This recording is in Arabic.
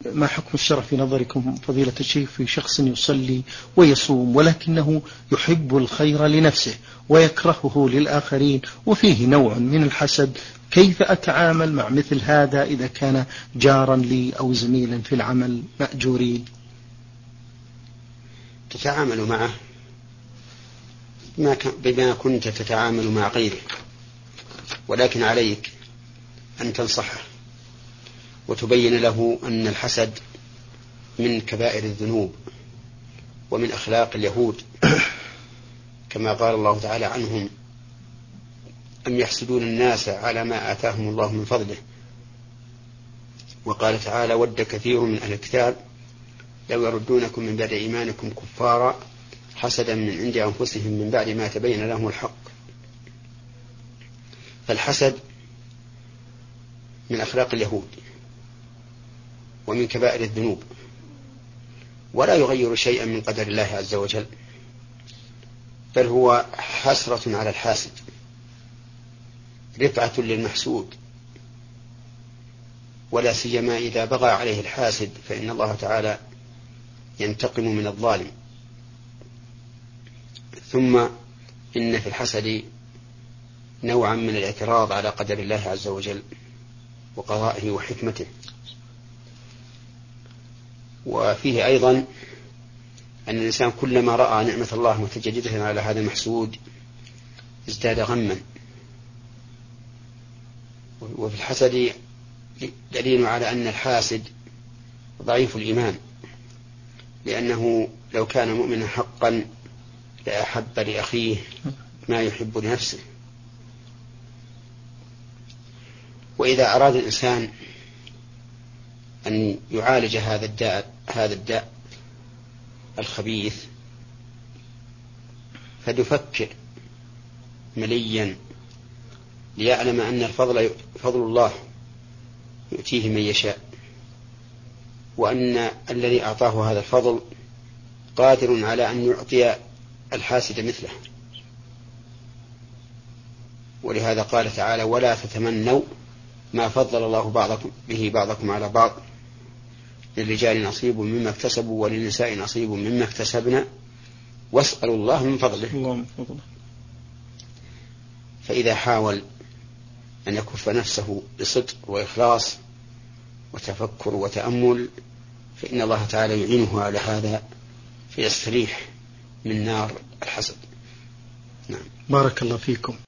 ما حكم الشرع في نظركم فضيلة الشيخ في شخص يصلي ويصوم ولكنه يحب الخير لنفسه ويكرهه للآخرين وفيه نوع من الحسد؟ كيف أتعامل مع مثل هذا إذا كان جارا لي أو زميلا في العمل مأجورين؟ تتعامل معه بما كنت تتعامل مع غيره، ولكن عليك أن تنصحه وتبين له أن الحسد من كبائر الذنوب ومن أخلاق اليهود، كما قال الله تعالى عنهم: أم يحسدون الناس على ما آتاهم الله من فضله. وقال تعالى: ود كثير من أهل الكتاب لو يردونكم من بعد إيمانكم كفارا حسدا من عند أنفسهم من بعد ما تبين لهم الحق. فالحسد من أخلاق اليهود ومن كبائر الذنوب، ولا يغير شيئا من قدر الله عز وجل، بل هو حسرة على الحاسد، رفعة للمحسود، ولا سيما إذا بغى عليه الحاسد فإن الله تعالى ينتقم من الظالم. ثم إن في الحسد نوعا من الاعتراض على قدر الله عز وجل وقضائه وحكمته، وفيه أيضا أن الإنسان كلما رأى نعمة الله متجددة على هذا المحسود ازداد غما. وفي الحسد دليل على أن الحاسد ضعيف الإيمان، لأنه لو كان مؤمنا حقا لأحب لأخيه ما يحب لنفسه. وإذا أراد الإنسان أن يعالج هذا الداء الخبيث فليفكر مليا ليعلم أن الفضل فضل الله يؤتيه من يشاء، وأن الذي أعطاه هذا الفضل قادر على أن يعطي الحاسد مثله. ولهذا قال تعالى: ولا تتمنوا ما فضل الله به بعضكم على بعض للرجال نصيب مما اكتسبوا وللنساء نصيب مما اكتسبنا واسألوا الله من فضله. فإذا حاول أن يكف نفسه بصدق وإخلاص وتفكر وتأمل فإن الله تعالى يعينه على هذا فيستريح من نار الحسد. نعم. بارك الله فيكم.